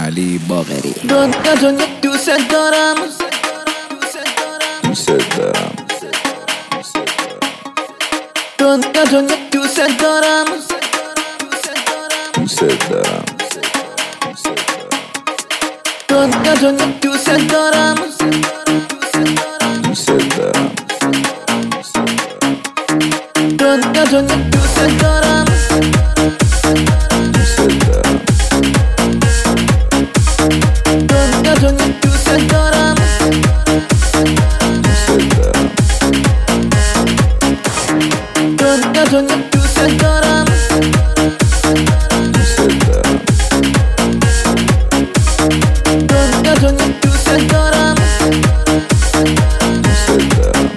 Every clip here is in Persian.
علی باقری. دنیا دوست دارم، دوست دارم. دنیا دوست دارم، دوست دارم. دنیا دوست دارم، دوست دارم. دنیا دوست دارم، دوست دارم. دنیا دوست دارم، دوست دارم. دنیا دوست دارم، دوست دارم. دنیا دوست دارم، دوست دارم.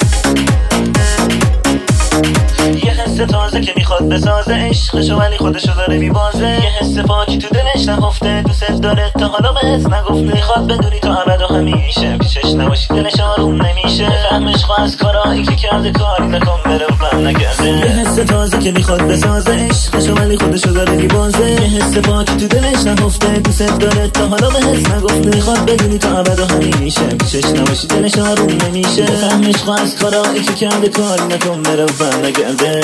یه حس تازه که میخواد بسازه عشقشو ولی خودشو داره میبازه. یه حس پاکی تو دلش نهفته، دوست داره تا حالا بهت نگفته. میخواد بدونی تا ابد و همیشه پیشش نباشی دلش آروم نمیشه. فهمش خواست از کارایی که کرده کاری نکن بره و بم نگرده. یه حس تازه که میخواد بسازه عشقشو ولی خودشو داره میبازه. یه حس پاکی تو دلش نهفته، دوست داره تا حالا بهت نگفته. میخواد بدونی تا ابد و همیشه پیشش نباشی دلش آروم نمیشه. فهمش خواست از کارایی که کرده کاری نکن بره و بم نگرده.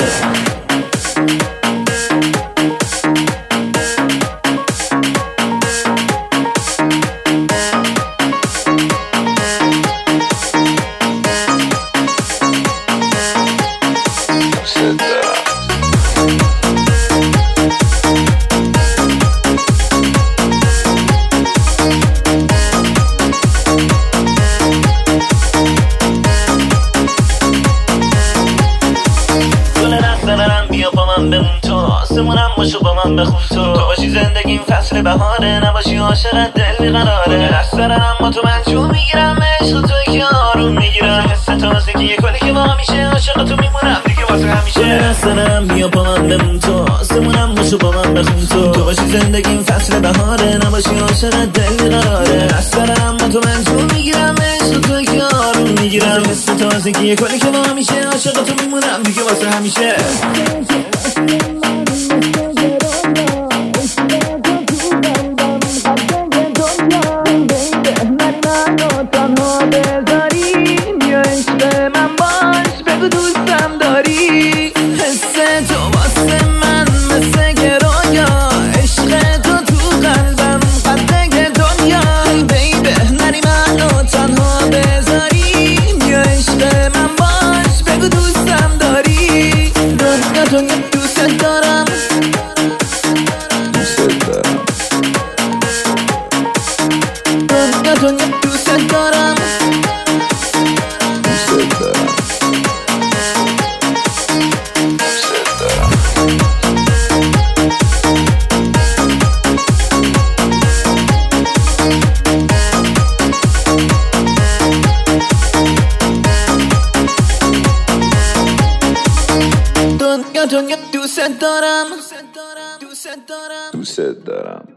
بیا با من بمون تو، آسمونم باشو با من بخون تو باشی زندگیم فصل بهاره، نباشی عاشقت دل بیقراره. از سر اما تو من جو میگیرم، عشق تو که آروم میگیرم. حس تازگی یه کلی که با میشه، عاشق تو میمونم دیگه واسه همیشه. از سرم بیا با من بمون تو، آسمونم باشو با من بخون تو باشی زندگیم فصل بهاره، نباشی عاشقت دل بیقراره. از سر اما تو من جو میگیرم، عشق تو که آروم میگیرم. حس تازگی یه کلی که با میشه، عاشق تو میمونم دیگه واسه همیشه. دوست دارم، دوست دارم. دنیا دوست دارم، دوست دارم. دنیا دوست دارم، دوست دارم.